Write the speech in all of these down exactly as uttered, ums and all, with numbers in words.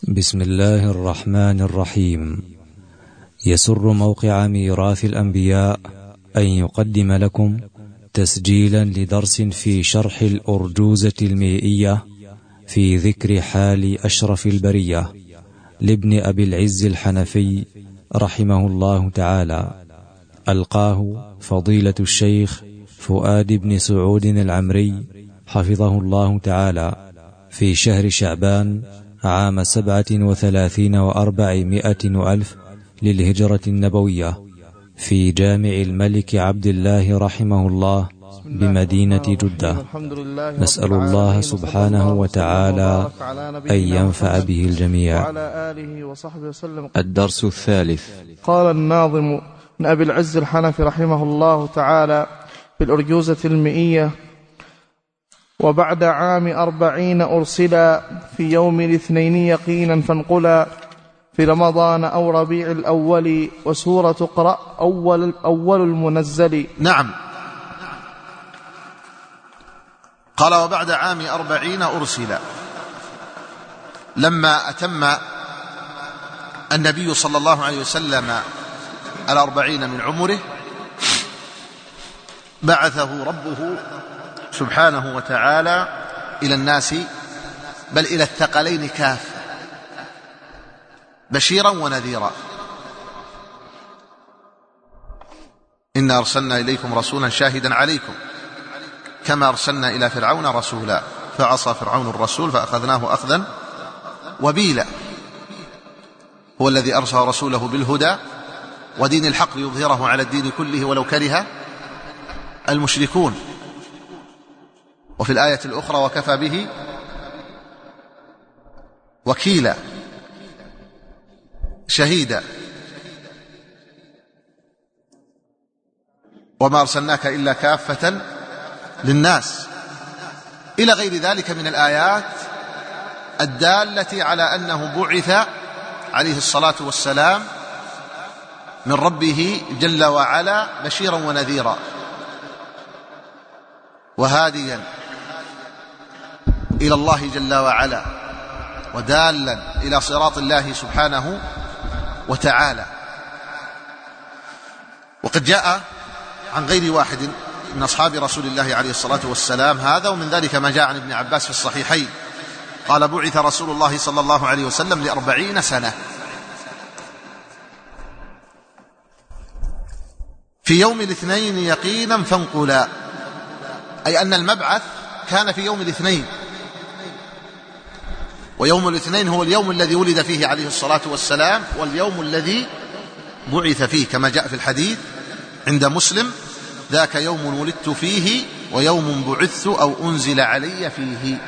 بسم الله الرحمن الرحيم. يسر موقع ميراث الأنبياء أن يقدم لكم تسجيلا لدرس في شرح الأرجوزة المائية في ذكر حال أشرف البرية لابن أبي العز الحنفي رحمه الله تعالى، ألقاه فضيلة الشيخ فؤاد بن سعود العمري حفظه الله تعالى في شهر شعبان عام سبعة وثلاثين وأربعمائة وألف للهجرة النبوية في جامع الملك عبد الله رحمه الله بمدينة جدة. نسأل الله سبحانه وتعالى أن ينفع به الجميع. وعلى آله وصحبه وسلم. الدرس الثالث. قال الناظم من أبي العز الحنفي رحمه الله تعالى بالأرجوزة المئية: وبعد عام أربعين أرسلا في يوم الاثنين يقينا فانقلا في رمضان أو ربيع الأول وسورة اقرأ أول, أول المنزل. نعم. قال وبعد عام أربعين أرسلا، لما أتم النبي صلى الله عليه وسلم الأربعين من عمره بعثه ربه سبحانه وتعالى إلى الناس، بل إلى الثقلين كافة، بشيرا ونذيرا. إنا أرسلنا إليكم رسولا شاهدا عليكم كما أرسلنا إلى فرعون رسولا فعصى فرعون الرسول فأخذناه أخذا وبيلا. هو الذي أرسل رسوله بالهدى ودين الحق ليظهره على الدين كله ولو كره المشركون. وفي الآية الأخرى وكفى به وكيلا شهيدا. وما أرسلناك إلا كافة للناس، إلى غير ذلك من الآيات الدالة على أنه بعث عليه الصلاة والسلام من ربه جل وعلا بشيرا ونذيرا وهاديا إلى الله جل وعلا ودالا إلى صراط الله سبحانه وتعالى. وقد جاء عن غير واحد من أصحاب رسول الله عليه الصلاة والسلام هذا، ومن ذلك ما جاء عن ابن عباس في الصحيحين قال بعث رسول الله صلى الله عليه وسلم لأربعين سنة في يوم الاثنين يقينا فانقلا، أي أن المبعث كان في يوم الاثنين، ويوم الاثنين هو اليوم الذي ولد فيه عليه الصلاة والسلام واليوم الذي بعث فيه، كما جاء في الحديث عند مسلم: ذاك يوم ولدت فيه ويوم بعثت أو أنزل علي فيه.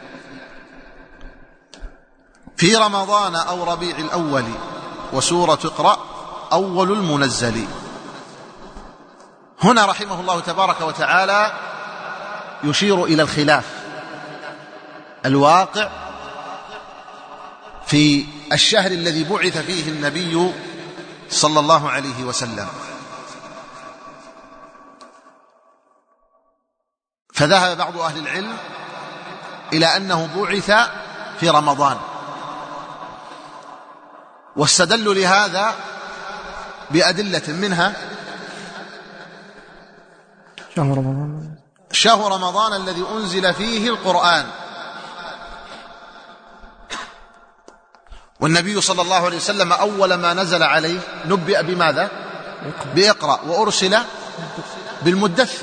في رمضان أو ربيع الأول وسورة اقرأ أول المنزل. هنا رحمه الله تبارك وتعالى يشير إلى الخلاف الواقع في الشهر الذي بعث فيه النبي صلى الله عليه وسلم. فذهب بعض أهل العلم إلى أنه بعث في رمضان، واستدلوا لهذا بأدلة منها شهر رمضان شهر رمضان الذي أنزل فيه القرآن، والنبي صلى الله عليه وسلم أول ما نزل عليه نبئ بماذا؟ بإقرأ، وأرسل بالمدثر.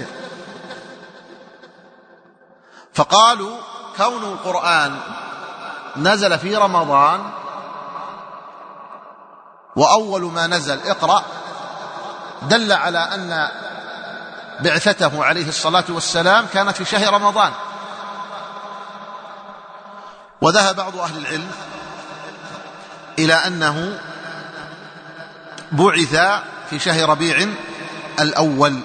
فقالوا كون القرآن نزل في رمضان وأول ما نزل اقرأ دل على أن بعثته عليه الصلاة والسلام كانت في شهر رمضان. وذهب بعض أهل العلم إلى أنه بعث في شهر ربيع الأول.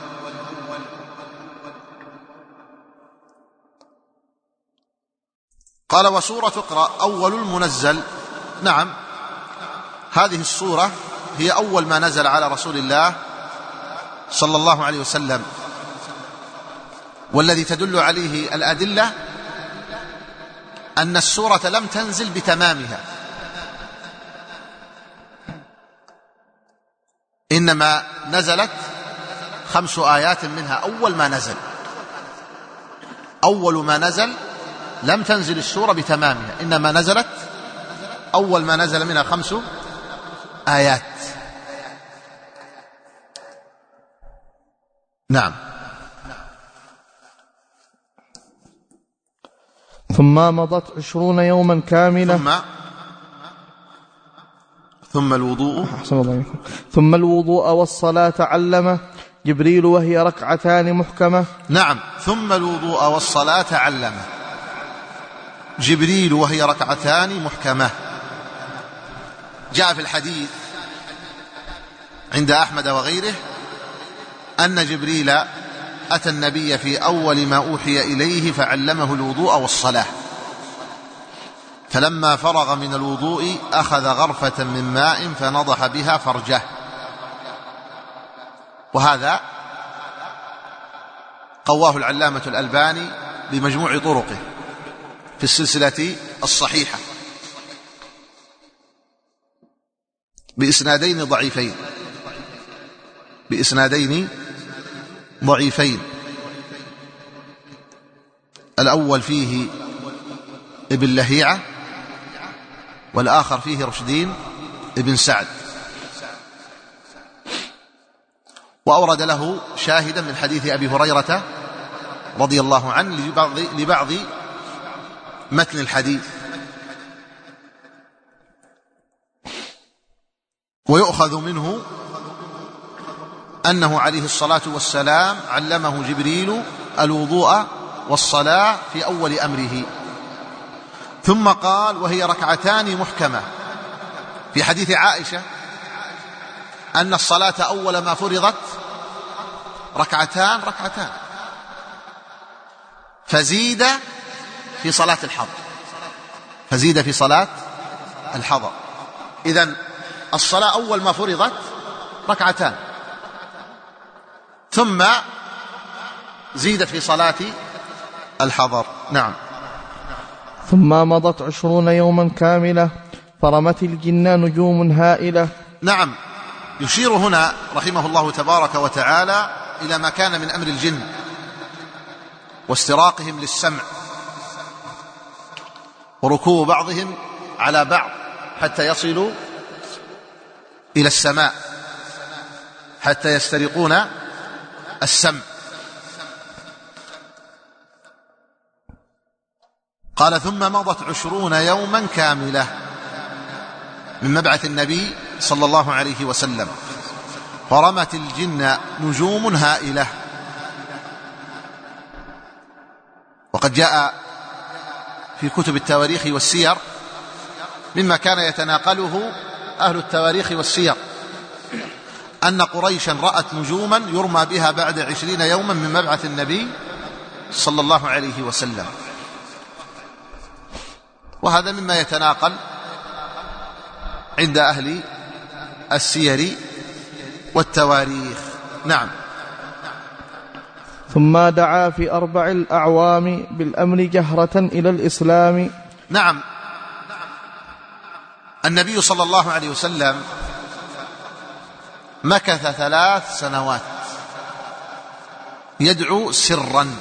قال وسورة اقرأ أول المنزل. نعم، هذه السورة هي أول ما نزل على رسول الله صلى الله عليه وسلم، والذي تدل عليه الأدلة أن السورة لم تنزل بتمامها، إنما نزلت خمس آيات منها أول ما نزل، أول ما نزل لم تنزل السورة بتمامها، إنما نزلت أول ما نزل منها خمس آيات. نعم. ثم مضت عشرون يوما كاملة ثم ثم الوضوء ثم الوضوء والصلاة علمه جبريل وهي ركعتان محكمة. نعم. ثم الوضوء والصلاة علمه جبريل وهي ركعتان محكمة. جاء في الحديث عند أحمد وغيره أن جبريل أتى النبي في أول ما أوحي إليه فعلمه الوضوء والصلاة، فلما فرغ من الوضوء أخذ غرفة من ماء فنضح بها فرجه. وهذا قواه العلامة الألباني بمجموع طرقه في السلسلة الصحيحة بإسنادين ضعيفين بإسنادين ضعيفين الأول فيه ابن لهيعة والآخر فيه رشدين ابن سعد، وأورد له شاهدا من حديث أبي هريرة رضي الله عنه لبعض, لبعض متن الحديث. ويؤخذ منه أنه عليه الصلاة والسلام علمه جبريل الوضوء والصلاة في أول أمره. ثم قال وهي ركعتان محكمة في حديث عائشة أن الصلاة أول ما فرضت ركعتان ركعتان فزيد في صلاة الحضر فزيد في صلاة الحضر إذن الصلاة أول ما فرضت ركعتان ثم زيدت في صلاة الحضر. نعم. ثم مضت عشرون يوما كاملة فرمت الجن نجوم هائلة. نعم. يشير هنا رحمه الله تبارك وتعالى إلى ما كان من أمر الجن واستراقهم للسمع وركوب بعضهم على بعض حتى يصلوا إلى السماء حتى يسترقون السمع. قال ثم مضت عشرون يوما كاملة من مبعث النبي صلى الله عليه وسلم فرمت الجن نجوم هائلة. وقد جاء في كتب التواريخ والسير مما كان يتناقله أهل التواريخ والسير أن قريشا رأت نجوما يرمى بها بعد عشرين يوما من مبعث النبي صلى الله عليه وسلم، وهذا مما يتناقل عند أهل السير والتواريخ. نعم. ثم دعا في أربع الأعوام بالأمر جهرة إلى الإسلام. نعم. النبي صلى الله عليه وسلم مكث ثلاث سنوات يدعو سرا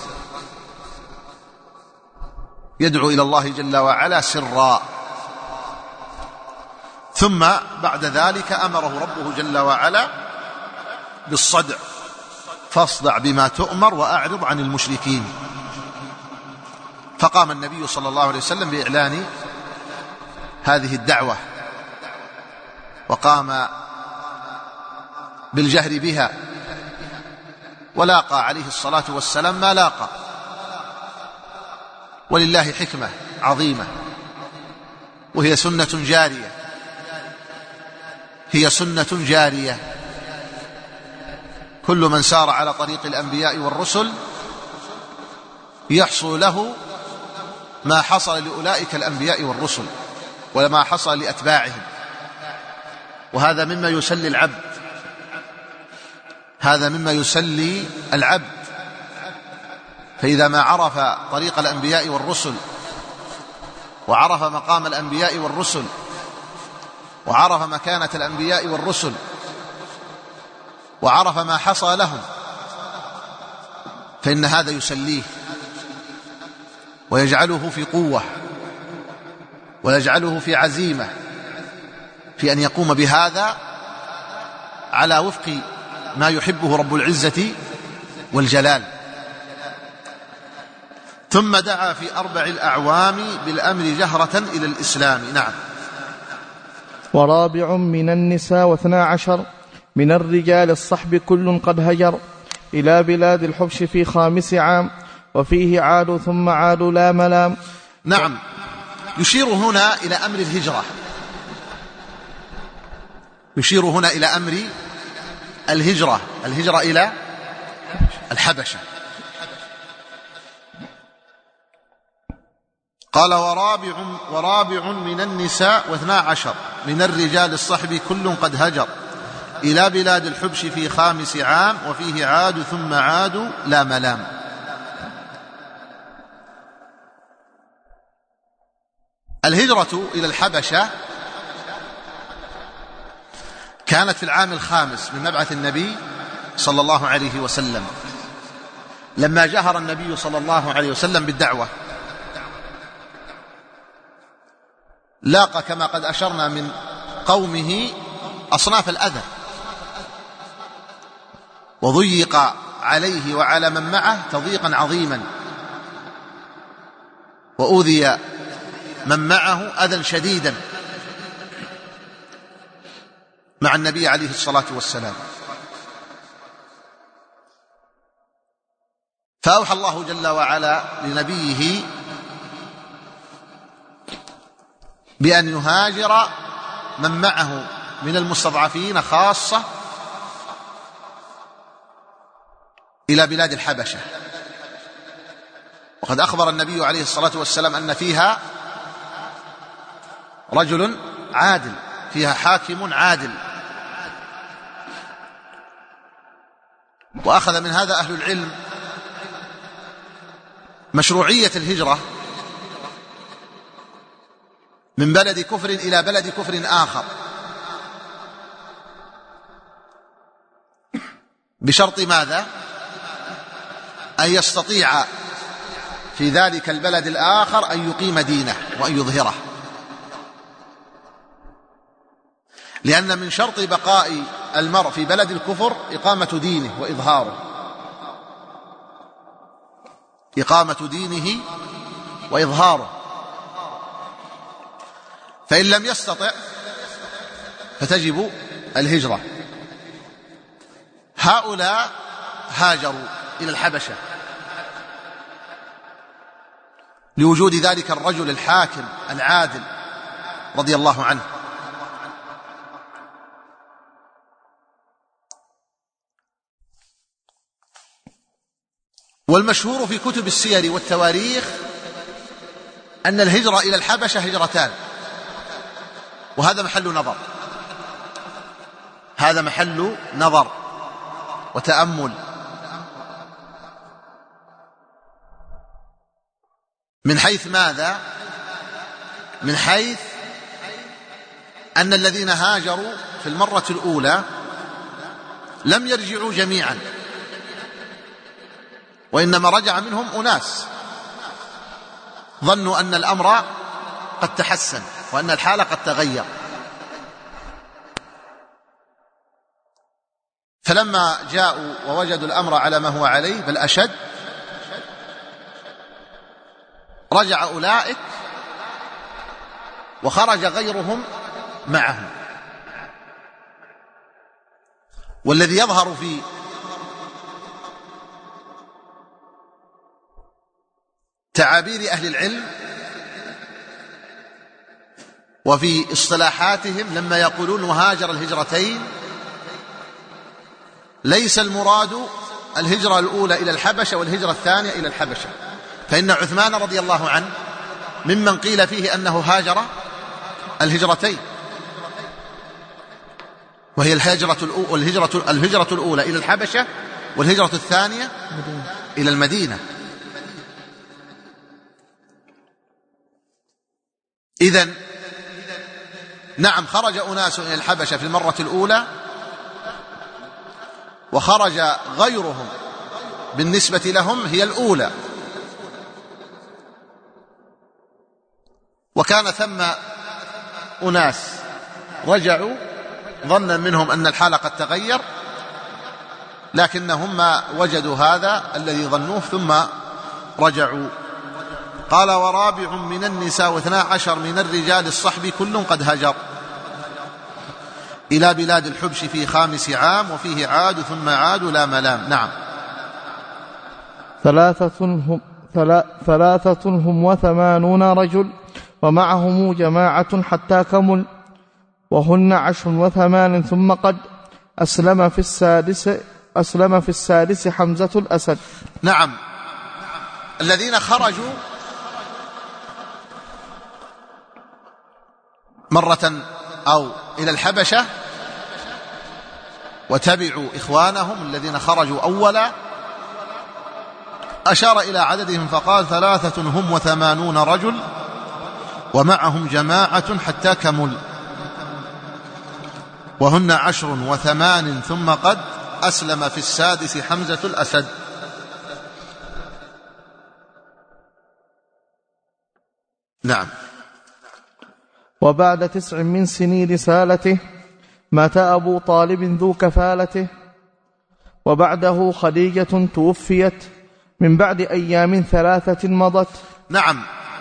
يدعو إلى الله جل وعلا سرا، ثم بعد ذلك أمره ربه جل وعلا بالصدع فاصدع بما تؤمر وأعرض عن المشركين. فقام النبي صلى الله عليه وسلم بإعلان هذه الدعوة وقام بالجهر بها ولاقى عليه الصلاة والسلام ما لاقى، ولله حكمة عظيمة وهي سنة جارية هي سنة جارية كل من سار على طريق الأنبياء والرسل يحصل له ما حصل لأولئك الأنبياء والرسل وما حصل لأتباعهم، وهذا مما يسلي العبد هذا مما يسلي العبد فإذا ما عرف طريق الأنبياء والرسل وعرف مقام الأنبياء والرسل وعرف مكانة الأنبياء والرسل وعرف ما حصى لهم فإن هذا يسليه ويجعله في قوة ويجعله في عزيمة في أن يقوم بهذا على وفق ما يحبه رب العزة والجلال. ثم دعا في أربع الأعوام بالأمر جهرة إلى الإسلام. نعم. ورابع من النساء واثنا عشر من الرجال الصحب كل قد هجر إلى بلاد الحبش في خامس عام وفيه عادوا ثم عادوا لا ملام. نعم. يشير هنا إلى أمر الهجرة، يشير هنا إلى أمر الهجرة، الهجرة إلى الحبشة. قال ورابع, ورابع من النساء واثنا عشر من الرجال الصحب كل قد هجر إلى بلاد الحبش في خامس عام وفيه عاد ثم عادوا لا ملام. الهجرة إلى الحبشة كانت في العام الخامس من مبعث النبي صلى الله عليه وسلم، لما جهر النبي صلى الله عليه وسلم بالدعوة. لاقى كما قد أشرنا من قومه أصناف الأذى، وضيق عليه وعلى من معه تضييقا عظيما، وأوذي من معه أذى شديدا مع النبي عليه الصلاة والسلام. فأوحى الله جل وعلا لنبيه بأن يهاجر من معه من المستضعفين خاصة إلى بلاد الحبشة. وقد أخبر النبي عليه الصلاة والسلام أن فيها رجل عادل، فيها حاكم عادل. وأخذ من هذا أهل العلم مشروعية الهجرة من بلد كفر إلى بلد كفر آخر، بشرط ماذا؟ أن يستطيع في ذلك البلد الآخر أن يقيم دينه وأن يظهره، لأن من شرط بقاء المرء في بلد الكفر إقامة دينه وإظهاره، إقامة دينه وإظهاره. فإن لم يستطع فتجب الهجرة. هؤلاء هاجروا إلى الحبشة لوجود ذلك الرجل الحاكم العادل رضي الله عنه. والمشهور في كتب السير والتواريخ أن الهجرة إلى الحبشة هجرتان، وهذا محل نظر، هذا محل نظر وتأمل. من حيث ماذا؟ من حيث أن الذين هاجروا في المرة الأولى لم يرجعوا جميعا، وإنما رجع منهم أناس ظنوا أن الأمر قد تحسن وأن الحال قد تغير، فلما جاءوا ووجدوا الأمر على ما هو عليه بل أشد، رجع أولئك وخرج غيرهم معهم. والذي يظهر في تعابير أهل العلم وفي اصطلاحاتهم لما يقولون وهاجر الهجرتين، ليس المراد الهجرة الأولى إلى الحبشة والهجرة الثانية إلى الحبشة، فإن عثمان رضي الله عنه ممن قيل فيه أنه هاجر الهجرتين، وهي الهجرة الهجرة الهجرة الأولى إلى الحبشة والهجرة الثانية إلى المدينة. إذن نعم خرج أناس إلى الحبشة في المرة الأولى، وخرج غيرهم بالنسبة لهم هي الأولى. وكان ثم أناس رجعوا ظنا منهم أن الحال قد تغير، لكنهم ما وجدوا هذا الذي ظنوه ثم رجعوا. قال: ورابع من النساء واثنا عشر من الرجال الصحب كل قد هجر إلى بلاد الحبش في خامس عام وفيه عاد ثم عادوا لا ملام. نعم. ثلاثة هم, ثلاثة هم وثمانون رجل ومعهم جماعة حتى كمل، وهن عشر وثمان ثم قد أسلم في السادس أسلم في السادس حمزة الأسد. نعم. الذين خرجوا مرة أو إلى الحبشة وتبعوا إخوانهم الذين خرجوا أولا، أشار إلى عددهم فقال: ثلاثة هم وثمانون رجل ومعهم جماعة حتى كمل، وهن عشر وثمان ثم قد أسلم في السادس حمزة الأسد. نعم. وبعد تسع من سنين رسالته مات أبو طالب ذو كفالته، وبعده خديجة توفيت من بعد أيام ثلاثة مضت. نعم.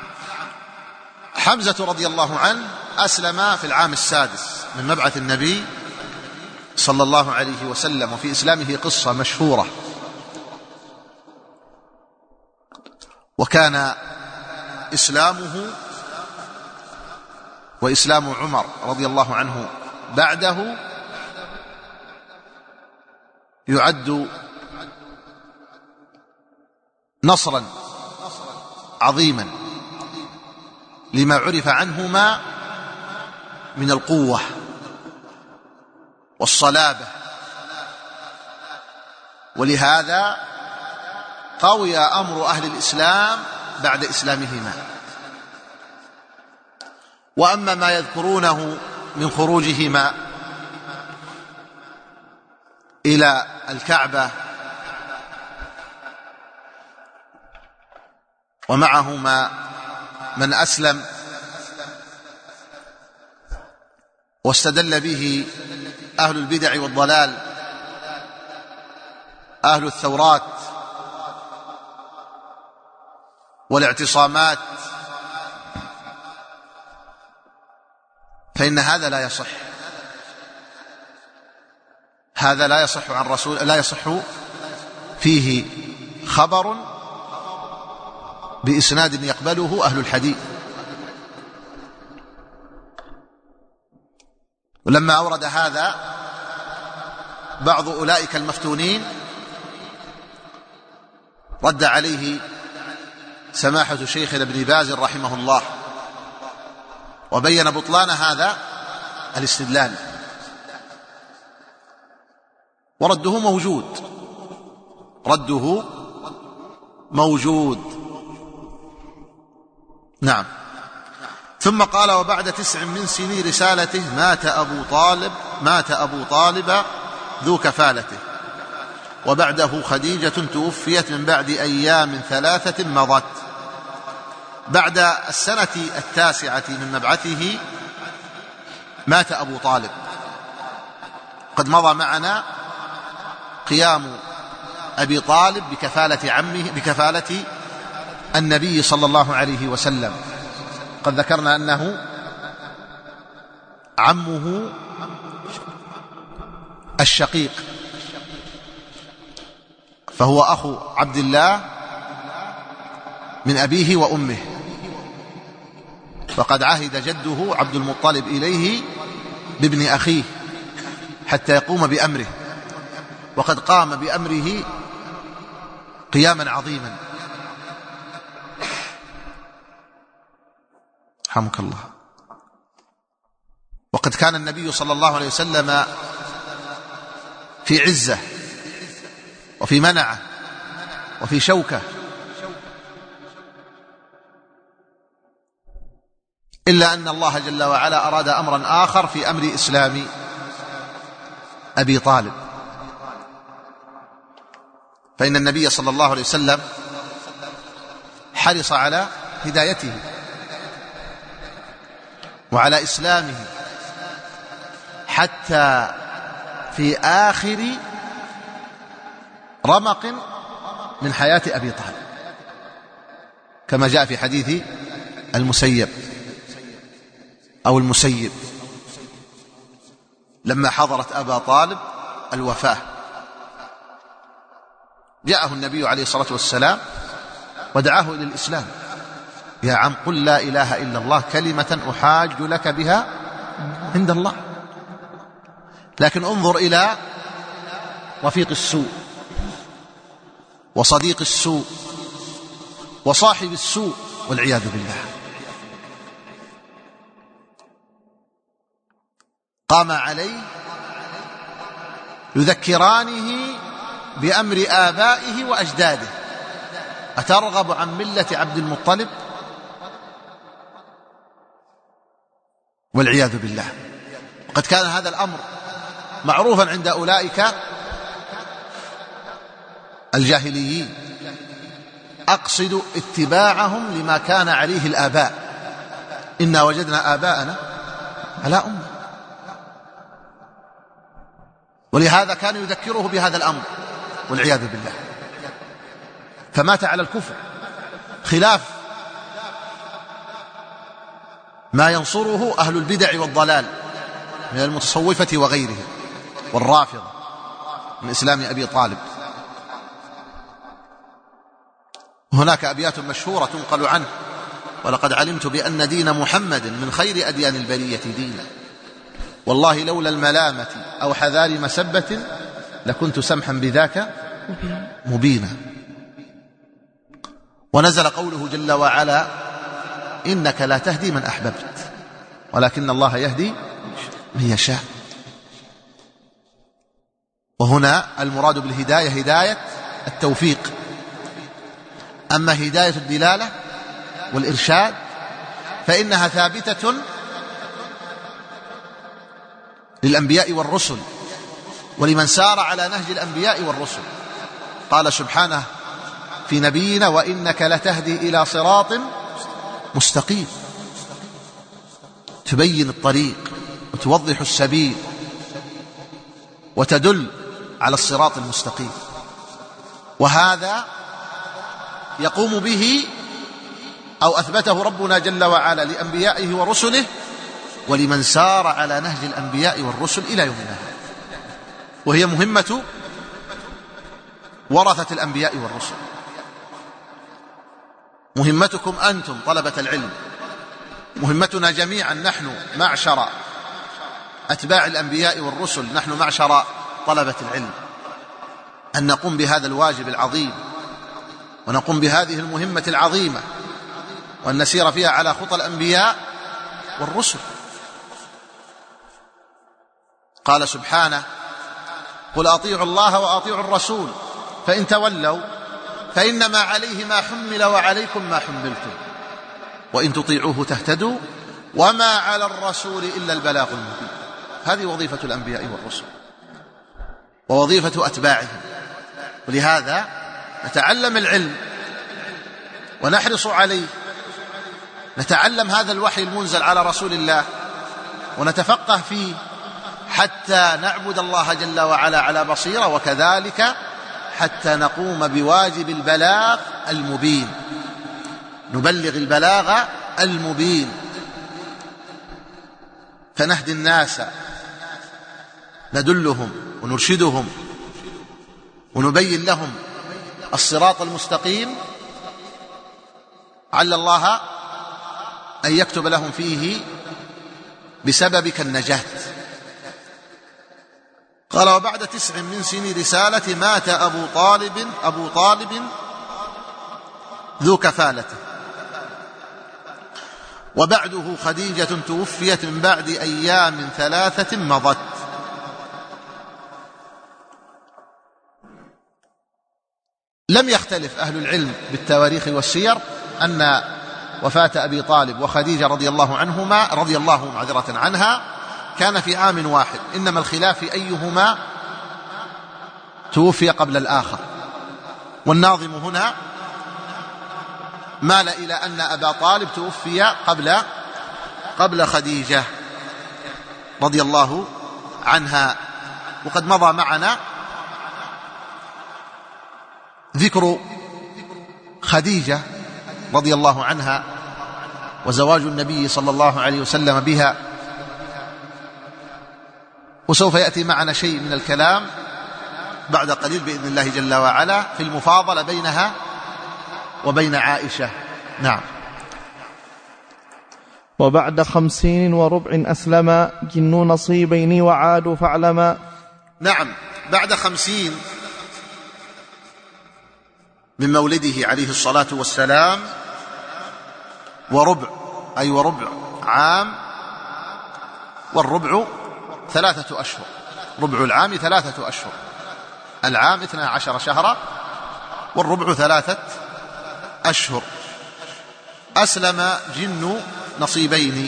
حمزة رضي الله عنه أسلم في العام السادس من مبعث النبي صلى الله عليه وسلم، وفي إسلامه قصة مشهورة. وكان إسلامه وإسلام عمر رضي الله عنه بعده يعد نصرا عظيما لما عرف عنهما من القوة والصلابة، ولهذا قوي أمر أهل الإسلام بعد إسلامهما. وأما ما يذكرونه من خروجهما إلى الكعبة ومعهما من أسلم واستدل به أهل البدع والضلال، أهل الثورات والاعتصامات، فإن هذا لا يصح. هذا لا يصح عن رسول لا يصح فيه خبر بإسناد يقبله أهل الحديث. ولما أورد هذا بعض أولئك المفتونين رد عليه سماحة شيخنا ابن باز رحمه الله، وبين بطلان هذا الاستدلال، ورده موجود رده موجود نعم. ثم قال: وبعد تسع من سنين رسالته مات أبو طالب مات أبو طالب ذو كفالته، وبعده خديجة توفيت من بعد أيام ثلاثة مضت. بعد السنة التاسعة من مبعثه مات أبو طالب. قد مضى معنا قيام أبي طالب بكفالة عمه بكفالة النبي صلى الله عليه وسلم. قد ذكرنا أنه عمه الشقيق، فهو أخو عبد الله من أبيه وأمه، وقد عهد جده عبد المطلب إليه بابن أخيه حتى يقوم بأمره، وقد قام بأمره قياما عظيما. رحمك الله. وقد كان النبي صلى الله عليه وسلم في عزة وفي منعة وفي شوكة، إلا أن الله جل وعلا أراد أمرا آخر في أمر إسلام أبي طالب، فإن النبي صلى الله عليه وسلم حرص على هدايته وعلى إسلامه حتى في آخر رمق من حياة أبي طالب، كما جاء في حديث المسيب أو المسيب لما حضرت أبا طالب الوفاة، جاءه النبي عليه الصلاة والسلام ودعاه إلى الإسلام: يا عم قل لا إله إلا الله كلمة أحاج لك بها عند الله. لكن انظر إلى رفيق السوء وصديق السوء وصاحب السوء والعياذ بالله. قام عليه يذكرانه بأمر آبائه وأجداده: أترغب عن ملة عبد المطلب؟ والعياذ بالله. قد كان هذا الأمر معروفا عند أولئك الجاهليين، أقصد اتباعهم لما كان عليه الآباء: إنا وجدنا آباءنا على أمة. ولهذا كان يذكره بهذا الأمر والعياذ بالله، فمات على الكفر، خلاف ما ينصره أهل البدع والضلال من المتصوفة وغيرهم والرافضة من إسلام أبي طالب. هناك أبيات مشهورة تنقل عنه: ولقد علمت بأن دين محمد من خير أديان البرية دينا، والله لولا الملامة أو حذار مسبة لكنت سمحا بذاك مبينا. ونزل قوله جل وعلا: إنك لا تهدي من أحببت ولكن الله يهدي من يشاء. وهنا المراد بالهداية هداية التوفيق. أما هداية الدلالة والإرشاد فإنها ثابتة للأنبياء والرسل ولمن سار على نهج الأنبياء والرسل. قال سبحانه في نبينا: وإنك لتهدي إلى صراط مستقيم، تبين الطريق وتوضح السبيل وتدل على الصراط المستقيم. وهذا يقوم به أو أثبته ربنا جل وعلا لأنبيائه ورسله ولمن سار على نهج الأنبياء والرسل إلى يومنا هذا، وهي مهمة ورثة الأنبياء والرسل. مهمتكم أنتم طلبة العلم، مهمتنا جميعا نحن معشر أتباع الأنبياء والرسل، نحن معشر طلبة العلم، أن نقوم بهذا الواجب العظيم ونقوم بهذه المهمة العظيمة، وأن نسير فيها على خطى الأنبياء والرسل. قال سبحانه: قل أطيعوا الله وأطيعوا الرسول فإن تولوا فإنما عليه ما حمل وعليكم ما حملتم وإن تطيعوه تهتدوا وما على الرسول إلا البلاغ المبين. هذه وظيفة الأنبياء والرسل ووظيفة أتباعهم. ولهذا نتعلم العلم ونحرص عليه، نتعلم هذا الوحي المنزل على رسول الله ونتفقه فيه حتى نعبد الله جل وعلا على بصيرة، وكذلك حتى نقوم بواجب البلاغ المبين، نبلغ البلاغ المبين، فنهدي الناس، ندلهم ونرشدهم ونبين لهم الصراط المستقيم، عل الله أن يكتب لهم فيه بسببك النجاة. قال: وبعد تسع من سنين رسالة مات أبو طالب أبو طالب ذو كفالته، وبعده خديجة توفيت من بعد أيام ثلاثة مضت. لم يختلف أهل العلم بالتواريخ والسير أن وفاة أبي طالب وخديجة رضي الله عنهما رضي الله معذرة عنها كان في عام واحد، إنما الخلاف أيهما توفي قبل الآخر. والناظم هنا مال إلى أن أبا طالب توفي قبل قبل خديجة رضي الله عنها. وقد مضى معنا ذكر خديجة رضي الله عنها وزواج النبي صلى الله عليه وسلم بها، وسوف يأتي معنا شيء من الكلام بعد قليل بإذن الله جل وعلا في المفاضلة بينها وبين عائشة. نعم. وبعد خمسين وربع أسلم جن نصيبين وعادوا فاعلما. نعم، بعد خمسين من مولده عليه الصلاة والسلام وربع، أي وربع عام، والربع ثلاثة أشهر، ربع العام ثلاثة أشهر، العام اثنا عشر شهرا والربع ثلاثة أشهر. أسلم جن نصيبين،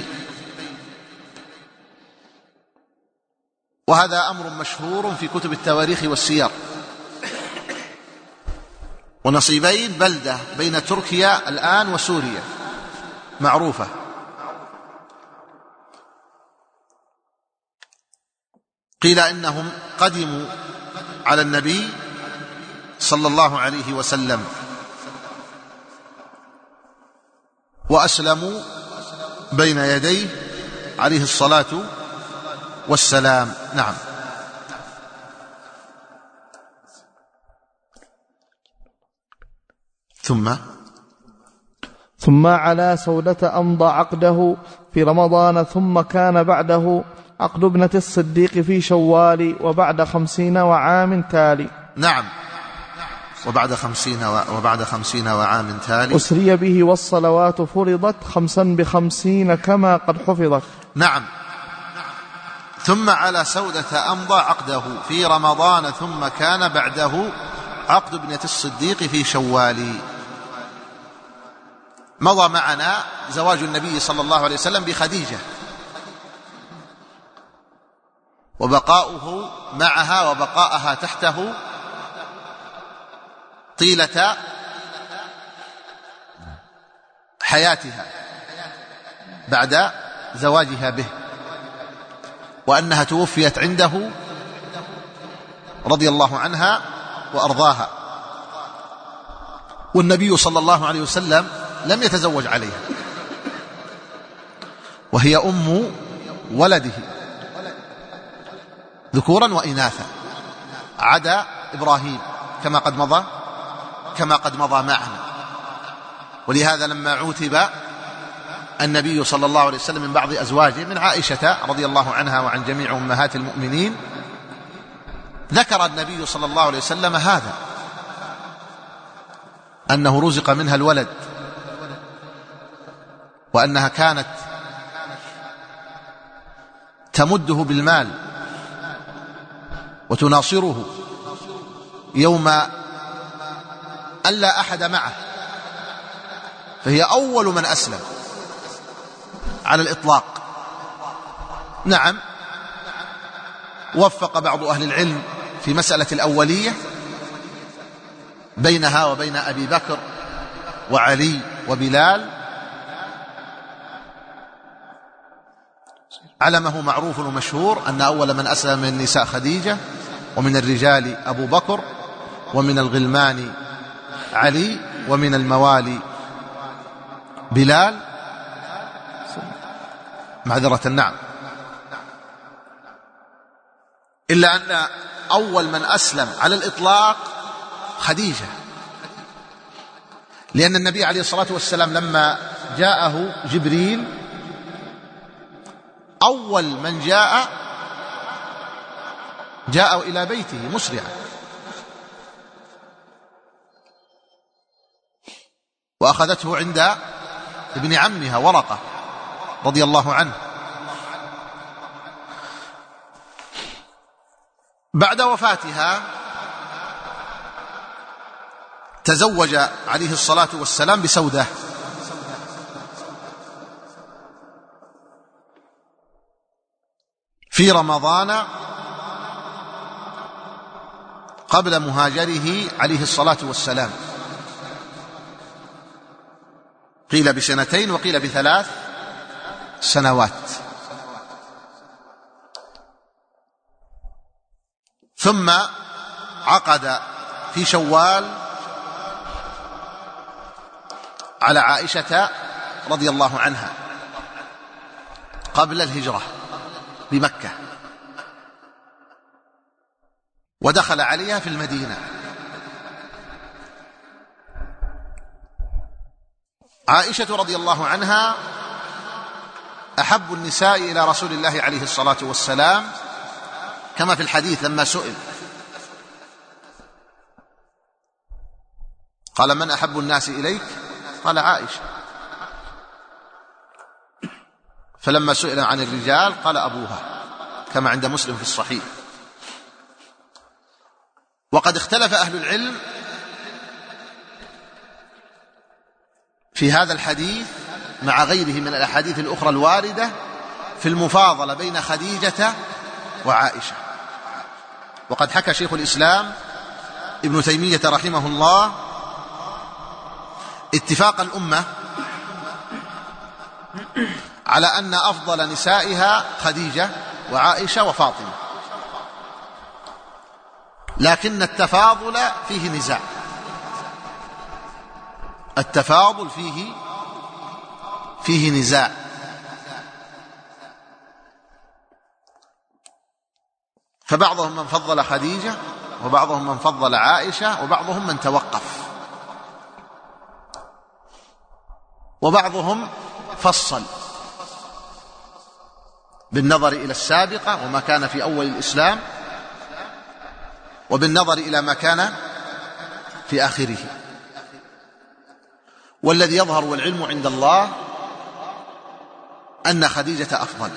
وهذا أمر مشهور في كتب التواريخ والسير. ونصيبين بلدة بين تركيا الآن وسوريا معروفة. قيل إنهم قدموا على النبي صلى الله عليه وسلم وأسلموا بين يديه عليه الصلاة والسلام. نعم. ثم ثم على سودة أمضى عقده في رمضان، ثم كان بعده عقد ابنة الصديق في شوال، وبعد خمسين وعام تالي. نعم، وبعد خمسين و... وبعد خمسين وعام تالي أسري به والصلوات فرضت خمسا بخمسين كما قد حفظت. نعم. ثم على سودة أمضى عقده في رمضان، ثم كان بعده عقد ابنة الصديق في شوال. مضى معنا زواج النبي صلى الله عليه وسلم بخديجة وبقاؤه معها وبقاءها تحته طيلة حياتها بعد زواجها به، وأنها توفيت عنده رضي الله عنها وأرضاها، والنبي صلى الله عليه وسلم لم يتزوج عليها، وهي أم ولده ذكورا وإناثا عدا إبراهيم كما قد مضى كما قد مضى معنا. ولهذا لما عوتب النبي صلى الله عليه وسلم من بعض أزواجه من عائشة رضي الله عنها وعن جميع أمهات المؤمنين، ذكر النبي صلى الله عليه وسلم هذا، أنه رزق منها الولد، وأنها كانت تمده بالمال وتناصره يوم أن لا أحد معه، فهي أول من أسلم على الإطلاق. نعم، وفق بعض أهل العلم في مسألة الأولية بينها وبين أبي بكر وعلي وبلال على ما هو معروف ومشهور، أن أول من أسلم من النساء خديجة، ومن الرجال أبو بكر، ومن الغلمان علي، ومن الموالي بلال معذرة. نعم، إلا أن أول من أسلم على الإطلاق خديجة، لأن النبي عليه الصلاة والسلام لما جاءه جبريل أول من جاء جاء إلى بيته مسرعا، وأخذته عند ابن عمها ورقة رضي الله عنه. بعد وفاتها تزوج عليه الصلاة والسلام بسودة، في رمضان قبل مهاجره عليه الصلاة والسلام، قيل بسنتين وقيل بثلاث سنوات. ثم عقد في شوال على عائشة رضي الله عنها قبل الهجرة بمكة، ودخل عليها في المدينة. عائشة رضي الله عنها أحب النساء إلى رسول الله عليه الصلاة والسلام، كما في الحديث لما سئل قال: من أحب الناس إليك؟ قال: عائشة. فلما سئل عن الرجال قال: أبوها، كما عند مسلم في الصحيح. وقد اختلف أهل العلم في هذا الحديث مع غيره من الأحاديث الأخرى الواردة في المفاضلة بين خديجة وعائشة. وقد حكى شيخ الإسلام ابن تيمية رحمه الله اتفاق الأمة على أن أفضل نسائها خديجة وعائشة وفاطمة، لكن التفاضل فيه نزاع، التفاضل فيه فيه نزاع. فبعضهم من فضل خديجة، وبعضهم من فضل عائشة، وبعضهم من توقف، وبعضهم فصل بالنظر إلى السابقة وما كان في أول الإسلام، وبالنظر إلى ما كان في آخره. والذي يظهر والعلم عند الله أن خديجة أفضل،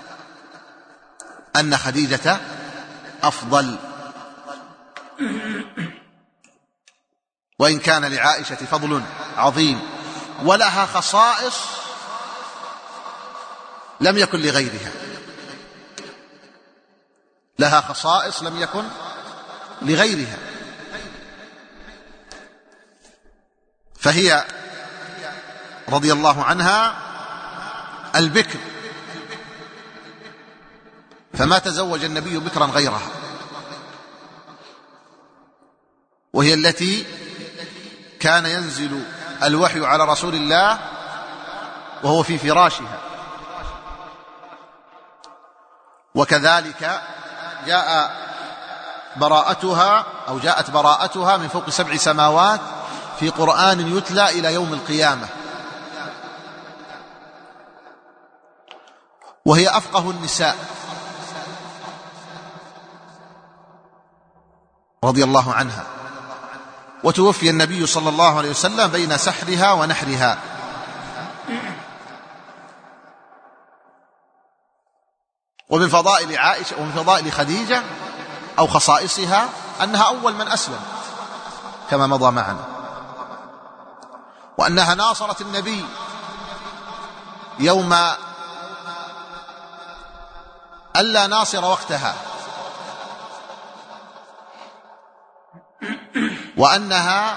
أن خديجة أفضل، وإن كان لعائشة فضل عظيم ولها خصائص لم يكن لغيرها، لها خصائص لم يكن لغيرها. فهي رضي الله عنها البكر، فما تزوج النبي بكرا غيرها، وهي التي كان ينزل الوحي على رسول الله وهو في فراشها. وكذلك جاء براءتها أو جاءت براءتها من فوق سبع سماوات في قرآن يتلى إلى يوم القيامة، وهي أفقه النساء رضي الله عنها. وتوفي النبي صلى الله عليه وسلم بين سحرها ونحرها. ومن فضائل عائشة ومن فضائل خديجة أو خصائصها أنها أول من أسلم كما مضى معنا، وأنها ناصرت النبي يوم ألا ناصر وقتها، وأنها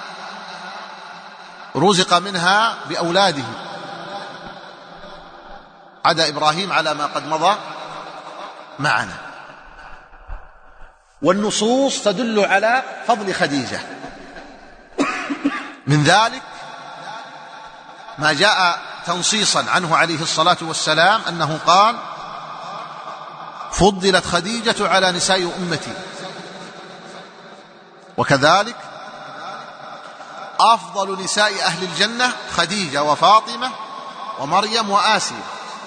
رزق منها بأولاده عدا إبراهيم على ما قد مضى معنا. والنصوص تدل على فضل خديجة، من ذلك ما جاء تنصيصا عنه عليه الصلاة والسلام أنه قال: فضلت خديجة على نساء أمتي. وكذلك أفضل نساء أهل الجنة خديجة وفاطمة ومريم وآسيا.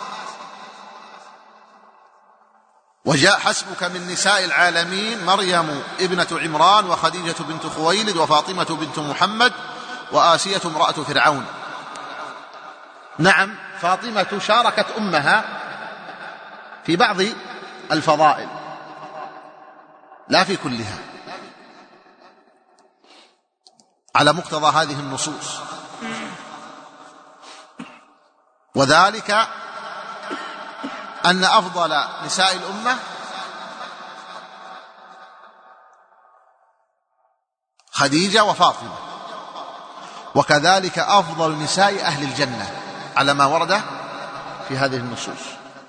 وجاء: حسبك من نساء العالمين مريم ابنة عمران وخديجة بنت خويلد وفاطمة بنت محمد وآسية امرأة فرعون. نعم، فاطمة شاركت أمها في بعض الفضائل لا في كلها، على مقتضى هذه النصوص. وذلك أن أفضل نساء الأمة خديجة وفاطمة، وكذلك أفضل نساء أهل الجنة على ما ورد في هذه النصوص.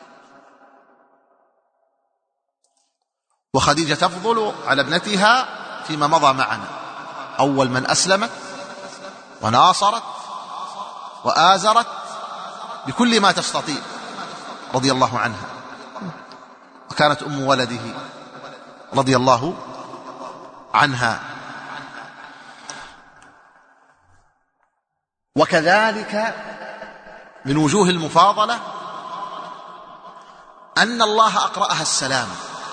وخديجة تفضل على ابنتها فيما مضى معنا، أول من أسلمت وناصرت وآزرت بكل ما تستطيع رضي الله عنها، وكانت أم ولده رضي الله عنها. وكذلك من وجوه المفاضلة أن الله أقرأها السلام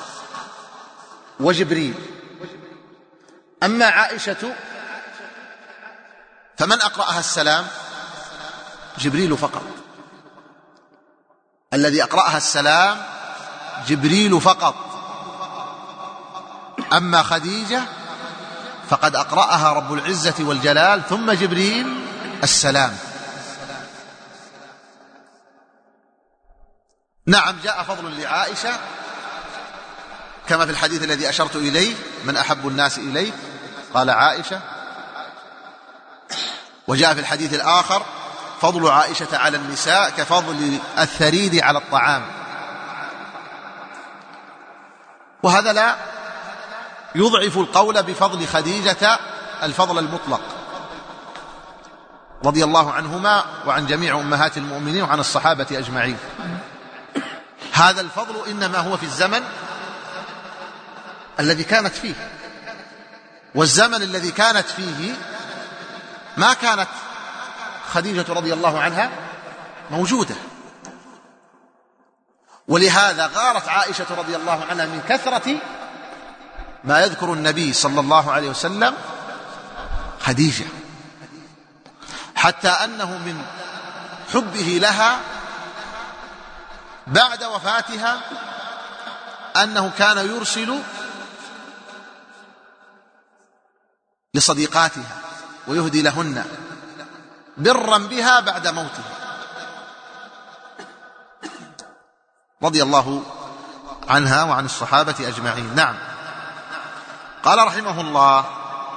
وجبريل. أما عائشة فمن أقرأها السلام؟ جبريل فقط. الذي أقرأها السلام جبريل فقط. أما خديجة فقد أقرأها رب العزة والجلال ثم جبريل السلام. نعم، جاء فضل لعائشة كما في الحديث الذي أشرت إليه: من أحب الناس إليك؟ قال عائشة. وجاء في الحديث الآخر: فضل عائشة على النساء كفضل الثريد على الطعام. وهذا لا يضعف القول بفضل خديجة الفضل المطلق رضي الله عنهما وعن جميع أمهات المؤمنين وعن الصحابة أجمعين. هذا الفضل إنما هو في الزمن الذي كانت فيه، والزمن الذي كانت فيه ما كانت خديجة رضي الله عنها موجودة، ولهذا غارت عائشة رضي الله عنها من كثرة ما يذكر النبي صلى الله عليه وسلم خديجة، حتى أنه من حبه لها بعد وفاتها أنه كان يرسل لصديقاتها ويهدي لهن برا بها بعد موتها رضي الله عنها وعن الصحابة أجمعين. نعم. قال رحمه الله: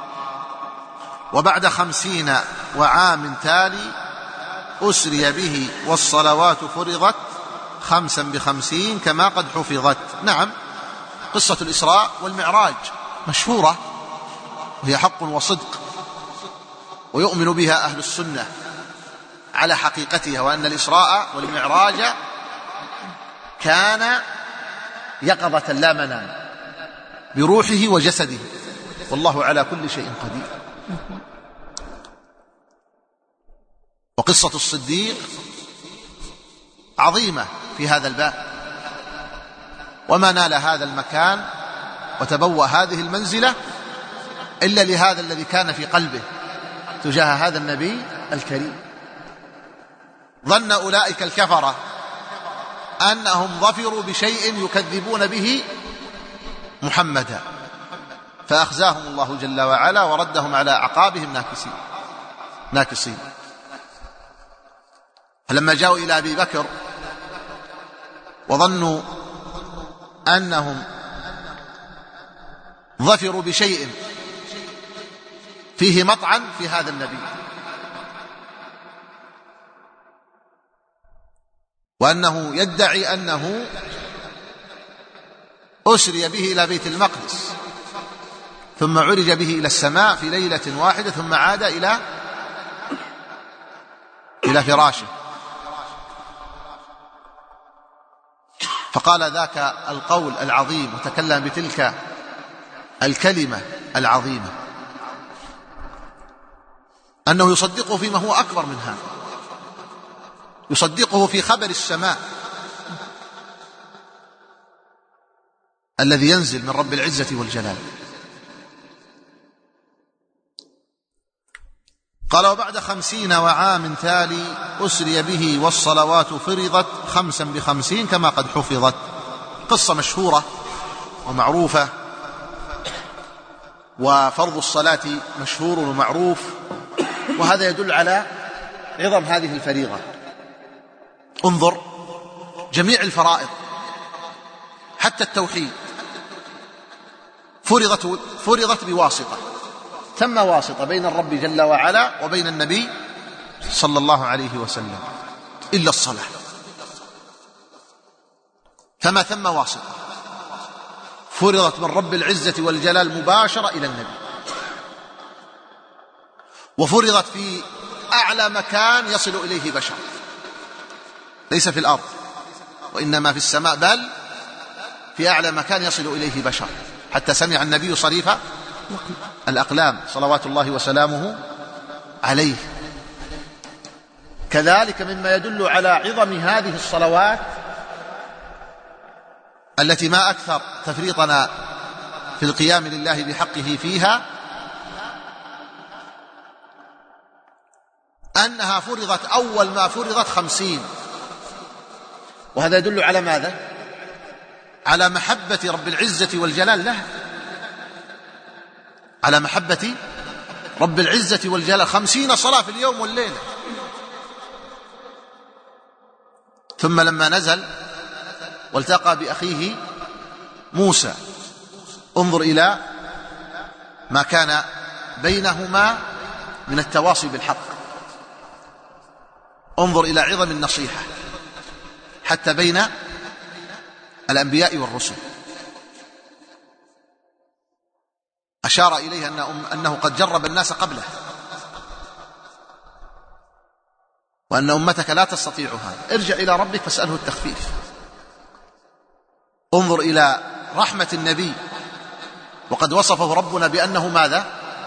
وبعد خمسين وعام تالي أسري به والصلوات فرضت خمسا بخمسين كما قد حفظت. نعم، قصة الإسراء والمعراج مشهورة وهي حق وصدق، ويؤمن بها أهل السنة على حقيقتها، وأن الإسراء والمعراج كان يقظة لا منام بروحه وجسده، والله على كل شيء قدير. وقصة الصديق عظيمة في هذا الباب، وما نال هذا المكان وتبوأ هذه المنزلة إلا لهذا الذي كان في قلبه تجاه هذا النبي الكريم. ظن أولئك الكفرة أنهم ظفروا بشيء يكذبون به محمدا، فأخزاهم الله جل وعلا وردهم على أعقابهم ناكسين ناكسين فلما جاءوا إلى أبي بكر وظنوا أنهم ظفروا بشيء فيه مطعن في هذا النبي، وأنه يدعي أنه أسري به إلى بيت المقدس ثم عرج به إلى السماء في ليلة واحدة ثم عاد إلى إلى فراشه، فقال ذاك القول العظيم وتكلم بتلك الكلمة العظيمة أنه يصدقه فيما هو أكبر من هذا، يصدقه في خبر السماء الذي ينزل من رب العزة والجلال. قال: وبعد خمسين وعام تالي أسري به والصلوات فرضت خمسا بخمسين كما قد حفظت. قصة مشهورة ومعروفة، وفرض الصلاة مشهور ومعروف، وهذا يدل على عظم هذه الفريضة. انظر، جميع الفرائض حتى التوحيد فرضت, فرضت بواسطة، ثم واسطة بين الرب جل وعلا وبين النبي صلى الله عليه وسلم إلا الصلاة، فما ثم واسطة، فرضت من رب العزة والجلال مباشرة إلى النبي، وفرضت في أعلى مكان يصل إليه بشر، ليس في الأرض وإنما في السماء، بل في أعلى مكان يصل إليه بشر، حتى سمع النبي صريف الأقلام صلوات الله وسلامه عليه. كذلك مما يدل على عظم هذه الصلوات التي ما أكثر تفريطنا في القيام لله بحقه فيها، أنها فرضت أول ما فرضت خمسين، وهذا يدل على ماذا؟ على محبة رب العزة والجلال له، على محبة رب العزة والجلال، خمسين صلاة في اليوم والليلة. ثم لما نزل والتقى بأخيه موسى، انظر إلى ما كان بينهما من التواصي بالحق، انظر إلى عظم النصيحة حتى بين الأنبياء والرسل. أشار إليه أنه قد جرب الناس قبله، وأن أمتك لا تستطيع هذا، ارجع إلى ربك فاسأله التخفيف. انظر إلى رحمة النبي، وقد وصفه ربنا بأنه ماذا؟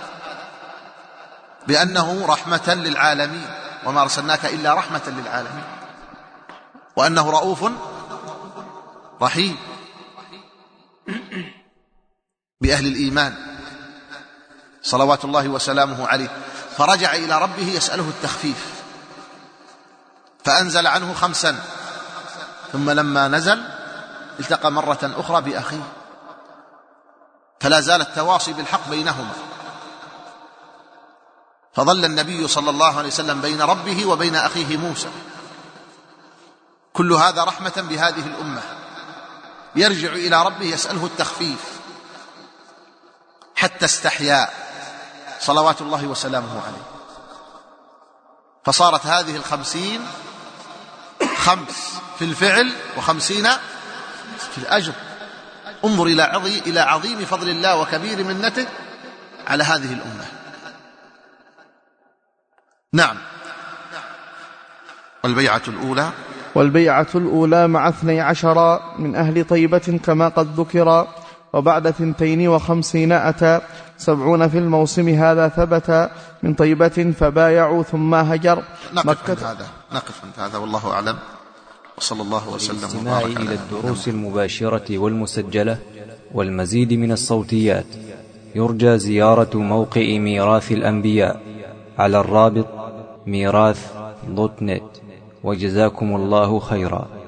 بأنه رحمة للعالمين، وما أرسلناك إلا رحمة للعالمين، وأنه رؤوف رحيم بأهل الإيمان صلوات الله وسلامه عليه. فرجع إلى ربه يسأله التخفيف، فأنزل عنه خمسا، ثم لما نزل التقى مرة أخرى بأخيه، فلا زال التواصي بالحق بينهما، فظل النبي صلى الله عليه وسلم بين ربه وبين أخيه موسى. كل هذا رحمة بهذه الأمة، يرجع إلى ربه يسأله التخفيف حتى استحيا صلوات الله وسلامه عليه. فصارت هذه الخمسين خمس في الفعل وخمسين في الأجر. انظر إلى عظيم, إلى عظيم فضل الله وكبير منته على هذه الأمة. نعم. والبيعة الأولى والبيعة الأولى مع اثني عشر من أهل طيبة كما قد ذكر، وبعد ثنتين وخمسين أتى سبعون في الموسم، هذا ثبت من طيبة فبايعوا ثم هجر نقف عند هذا نقف عند هذا والله أعلم، وصلى الله وسلم وبارك إلى الدروس المباشرة والمسجلة والمزيد من الصوتيات، يرجى زيارة موقع ميراث الأنبياء على الرابط ميراث دوت نت. وجزاكم الله خيرا.